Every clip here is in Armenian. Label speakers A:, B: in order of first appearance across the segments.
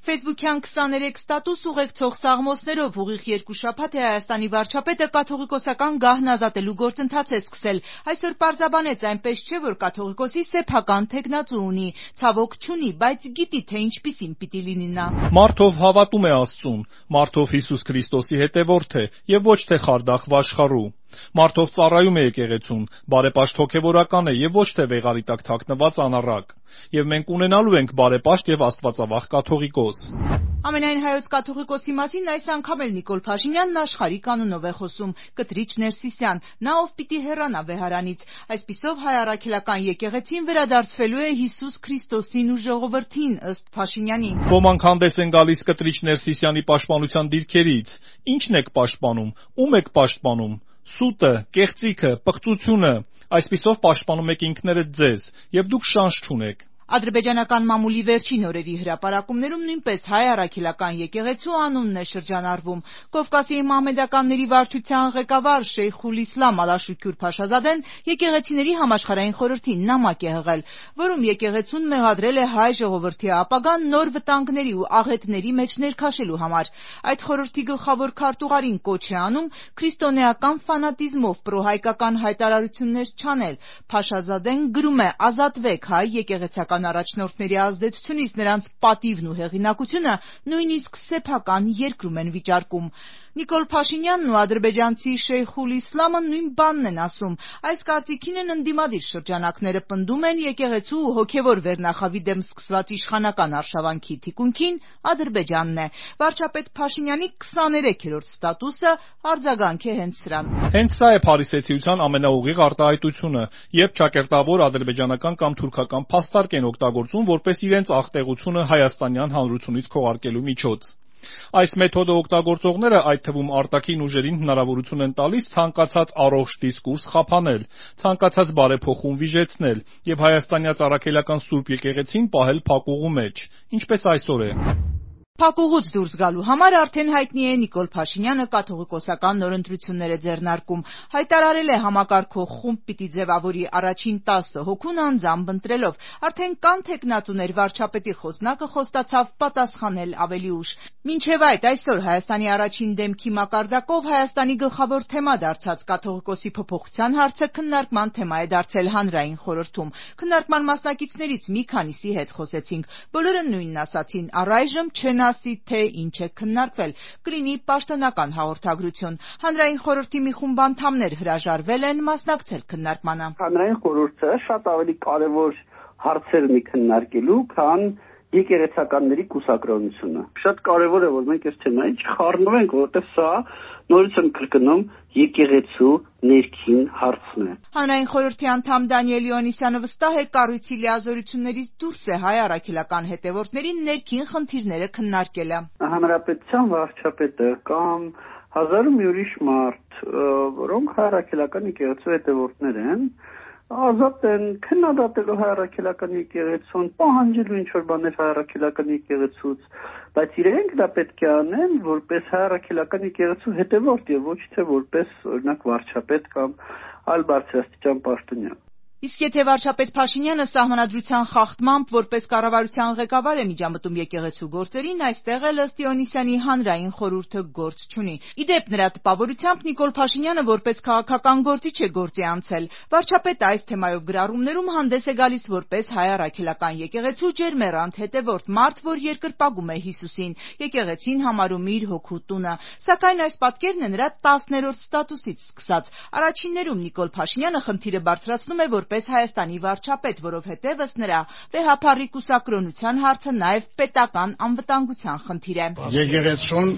A: Facebook-յան 23 ստատուս ուղեկցող սաղմոսներով ուղիղ 2 շաբաթ է Հայաստանի վարչապետը կաթողիկոսական գահն ազատելու գործընթաց է սկսել։ Այսօր պարզաբանեց, այնպես չէ, որ կաթողիկոսի սեփական թեկնածու ունի, ցավոք չունի, բայց գիտի, թե ինչպիսին պիտի լինի նա։
B: Մարդով հավատում է Աստծուն, մարդով Հիսուս Քրիստոսի հետևորդ է եւ ոչ թե խարդախ վաշխառու։ Մարդով ծառայում է եկեղեցուն, բարեպաշտ հոգևորական է եւ ոչ թե վեղարի տակ թաքնված անառակ։ Եվ մենք ունենալու ենք բարեպաշտ եւ աստվածավախ կաթողիկոս։
A: Ամենայն հայոց կաթողիկոսի մասին այս անգամ էլ Նիկոլ Փաշինյանն աշխարհի կանոնով է խոսում, կտրիչ Ներսիսյան, նա ով պիտի հեռանա վեհարանից։ Այսպիսով հայ առաքելական եկեղեցին վերադարձվելու է Հիսուս Քրիստոսին ու ժողովրդին, ըստ Փաշինյանի։
B: Ոմանք հանդես են գալիս կտրիչ Ներսիսյանի պաշտպանության դիրքերից։ Ի՞նչն եք պաշտպանում, ում եք պաշտպանում։ Սուտը, կեղծիքը, պղծությունը, այսպիսով պաշտպանում եք ինքներդ ձեզ, եւ դուք շանս չունեք։
A: Ադրբեջանական մամուլի վերջին օրերի հրապարակումներում նույնպես հայ առաքելական եկեղեցու անունն է շրջանառվում։ Կովկասի մահմեդականների վարչության ղեկավար Շեյխուլ Իսլամ Ալաշուքյուր Փաշազադեն եկեղեցիների համաշխարհային խորհրդի նամակ է հղել, որում եկեղեցուն մեղադրել է հայ ժողովրդի ապագան նոր վտանգների ու աղետների մեջ ներքաշելու համար։ Այդ խորհրդի գլխավոր քարտուղարին կոչ է անում քրիստոնեական ֆանատիզմով պրոհայկական հայտարարություններ չանել։ Փաշազադեն գրում է. «Ազատվեք հայ եկեղեցական առաջնորդների ազդեցությունից, նրանց պատիվն ու հեղինակությունը նույնիսկ սեփական երկրում են վիճարկում»։ Նիկոլ Փաշինյանն ու ադրբեջանցի Շեյխուլ Իսլամը նույն բանն են ասում։ Այս կարծիքին են ընդդիմադիր շրջանակները, պնդում են եկեղեցու ու հոգևոր վերնախավի դեմ սկսված իշխանական արշավանքի թիկունքին Ադրբեջանն է։ Վարչապետ Փաշինյանի 23-րդ ստատուսը արձագանք է հենց սրան։
B: Հենց սա է փարիսեցիության ամենաուղիղ արտահայտությունը, երբ ճակերտավոր ադրբեջանական կամ թուրքական փաստարկ են օգտագործում որպես իրենց աղտեղությունը հայաստանյան հանրությունից քողարկելու միջոց։ Այս մեթոդը օգտագործողները, այդ թվում արտաքին ուժերին հնարավորություն են տալիս ցանկացած առողջ դիսկուրս խափանել, ցանկացած բարեփոխում վիժեցնել եւ հայաստանյաց առաքելական Սուրբ եկեղեցին պահել փակուղու մեջ, ինչպես այսօր է։
A: Փակուղուց դուրս գալու համար արդեն հայտնի է Նիկոլ Փաշինյանը կաթողիկոսական նոր ընտրություններ է ձեռնարկում։ Հայտարարել է համակարգող խումբ պիտի ձևավորի առաջին 10 հոգուն անձամբ ընտրելով։ Արդեն կան թեկնածուներ, վարչապետի խոսնակը խոստացավ պատասխանել ավելի ուշ։ Մինչև այդ այսօր Հայաստանի առաջին դեմքի մակարդակով Հայաստանի գլխավոր թեմա դարձած կաթողիկոսի փոփոխության հարցը քննարկման թեմա է դարձել հանրային խորհրդում։ Քննարկման մասնակիցներից մի քանիսի հետ խոսեցինք։ Բոլորը նույնն ասացին՝ առայժմ չեն ասի, թե ինչ է քննարկվել, կլինի պաշտոնական հաղորդագրություն։ Հանրային խորհրդի մի խումբ անդամներ հրաժարվել են մասնակցել քննարկմանը։
C: Հանրային խորհուրդը շատ ավելի կարևոր հարցեր ունի քննարկելու, քան եկեղեցականների կուսակրոնությունը։ Շատ կարևոր է, որ մենք այս թեմային չխառնվենք, որովհետև սա նորից եմ կրկնում եկեղեցու ներքին հարցն է։
A: Հանրային խորհրդի անդամ Դանիել Իոնիսյանը վստահ է, կառույցի լիազորություններից դուրս է հայ առաքելական հետևորդների ներքին խնդիրները քննարկելը։
C: Հանրապետության վարչապետը կամ հազար մի ուրիշ մարդ, որոնք հայ առաքելական եկեղեցու հետևորդներ են, ազատ են քննադատելու հայ առաքելական եկեղեցուն, պահանջելու ինչ-որ բաներ հայ առաքելական եկեղեցուց, բայց իրենք դա պետք է անեն որպես հայ առաքելական եկեղեցու հետևորդ եւ ոչ թե որպես օրինակ վարչապետ կամ այլ բարձրաստիճան պաշտոնյա։
A: Իսկ եթե վարչապետ Փաշինյանը սահմանադրության խախտմամբ որպես կառավարության ղեկավար է միջամտում եկեղեցու գործերին, այստեղ էլ ըստ Իոնիսյանի հանրային խորհուրդը գործ չունի։ Իդեպ նրա տպավորությամբ Նիկոլ Փաշինյանը որպես քաղաքական գործիչ է գործի անցել։ Վարչապետը այս թեմայով գրառումներում հանդես է գալիս որպես հայ առաքելական եկեղեցու ջերմեռանդ հետևորդ, մարդ, որ երկրպագում է Հիսուսին, եկեղեցին համարում իր հոգու տունը։ Սակայն այս պատկերն է նրա 10-րդ ստատուսից սկսած։ Առաջիններում Նիկոլ Փաշինյանը խնդիրը բարձրացնում է որպես Հայաստանի վարչապետ, որովհետև ըստ նրա վեհափառի կուսակրոնության հարցը նաև պետական անվտանգության խնդիր է։
D: Եկեղեցուն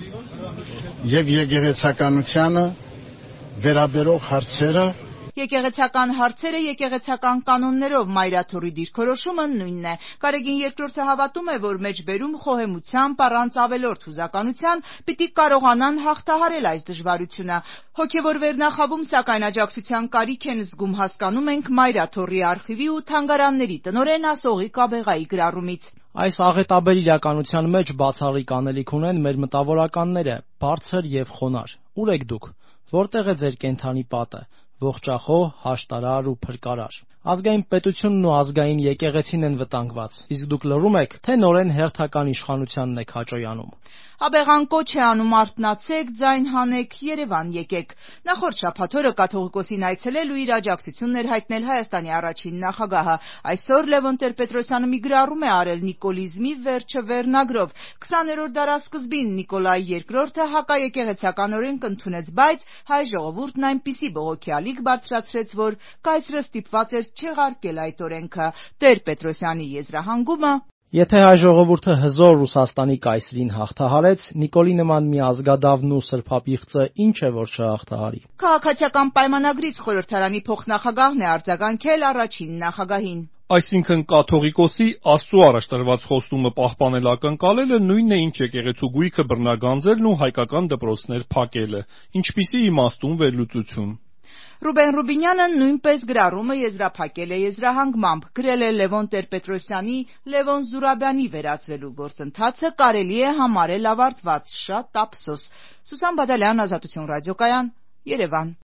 D: եւ եկեղեցականությանը վերաբերող հարցերը
A: Եկեղեցական հարցերը եկեղեցական կանոններով մայրաթորի դիրքորոշումը նույնն է։ Կարեգին II հավատում է, որ մեջբերում խոհեմությամբ առանց ավելորդ հուզականության պիտի կարողանան հաղթահարել այս դժվարությունը։ Հոգևոր վերնախավում սակայն աջակցության կարիք են զգում, հասկանում ենք մայրաթորի արխիվի ու թանգարանների տնօրեն Ասողի Կաբեղայի գրառումից։
E: Այս աղետաբեր իրականության մեջ բացառիկ անելիք ունեն մեր մտավորականները, բարձր եւ խոնար։ Ուր եք դուք։ Որտեղ է ձեր կենդանի պատը։ Ողջախոհ, հաշտարար ու փրկարար։ Ազգային պետությունն ու ազգային եկեղեցին են վտանգված, իսկ դուք լռում եք, թե նորեն հերթական իշխանությանն եք հաճոյանում։
A: Աբեղան կոչ է անում արթնացեք, ձայն հանեք, Երևան եկեք։ Նախորդ շաբաթ օրը կաթողիկոսին այցելել ու իր աջակցությունն էր հայտնել Հայաստանի առաջին նախագահը։ Այսօր Լևոն Տեր-Պետրոսյանը մի գրառում է արել Նիկոլիզմի վերջը վերնագրով։ 20-րդ դարասկզբին Նիկոլայ II հակաեկեղեցական օրենք ընդունեց, բայց հայ ժողովուրդն այնպիսի բողոքի ալիք բարձրացրեց, որ կայսրը ստիպված էր չեղարկել այդ օրենքը։ Տեր-Պետրոսյանի եզրահանգումը.
E: Եթե հայ ժողովուրդը հզոր Ռուսաստանի կայսրին հաղթահարեց, Նիկոլի նման մի ազգադավն ու սրբապիղծը ինչ է որ չհաղթահարի։
A: Քաղաքացիական պայմանագրից խորհրդարանի փոխնախագահն է արձագանքել առաջին նախագահին։
B: Այսինքն կաթողիկոսի Աստծո առաջ տրված խոստումը պահպանել ակնկալելը նույնն է ինչ եկեղեցու գույքը բռնագանձելն ու հայկական դպրոցներ փակելը։ Ինչպիսի իմաստուն վերլուծություն։
A: Ռուբեն Ռուբինյանը նույնպես գրառումը եզրափակել է եզրահանգմամբ, գրել է Լևոն Տեր-Պետրոսյանի Լևոն Զուրաբյանի վերածվելու գործընթացը կարելի է համարել ավարտված, շատ ափսոս։ Սուսան Բադալյան, Ազատություն ռադիոկայան, Երևան։